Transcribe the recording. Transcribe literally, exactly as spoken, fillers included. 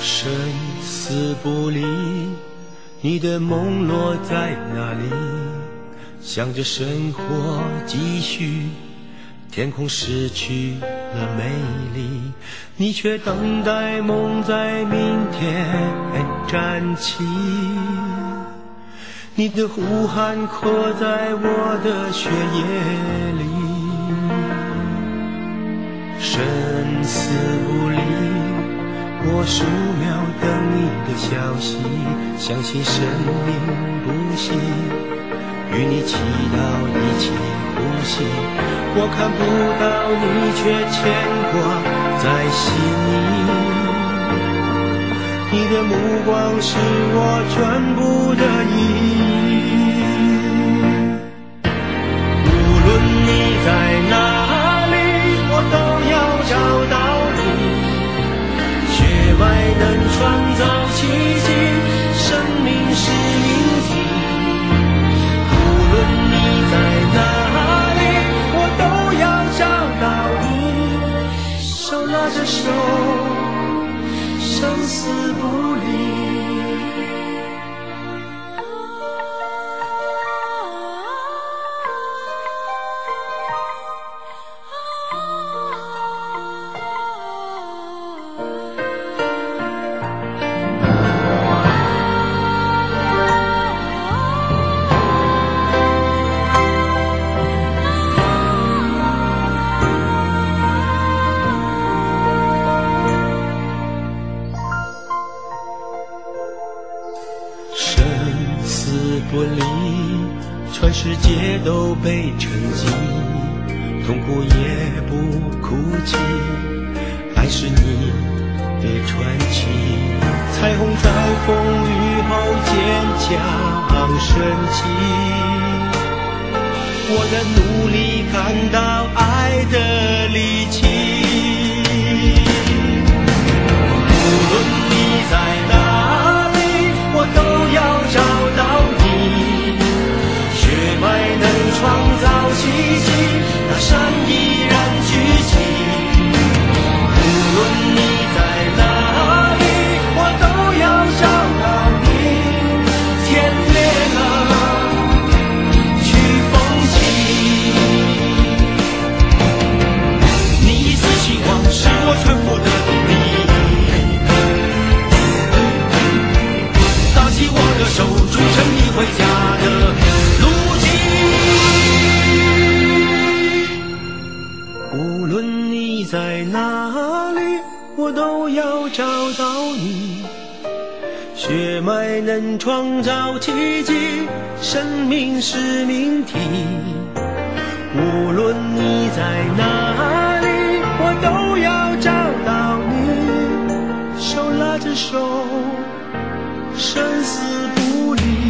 生死不离，你的梦落在哪里？想着生活继续，天空失去了美丽，你却等待梦在明天站起。你的呼喊刻在我的血液里，生死不离，我数秒等你的消息，相信生命不息，与你祈祷一起呼吸。我看不到你，却牵挂在心里，你的目光是我全部的意义。无论你在哪里，我都要找到你。血脉能创造奇迹，生命是命题。无论你在哪里，我都要找到你。手拉着手，生死不离。不离，全世界都被沉寂，痛苦也不哭泣，爱是你的传奇。彩虹在风雨后坚强升起，我的努力看到爱的力气。无论你在哪里，我都要找到你。血脉能创造奇迹，那山依然举起。无论你在哪里，我都要找到你。天裂了，去风起。你一丝希望是我全部的动力。搭起我的手，筑成你回家的路径。无论你在哪里，我都要找到你。血脉能创造奇迹，生命是命题。无论你在哪里，我都要找到你。手拉着手，生死不离。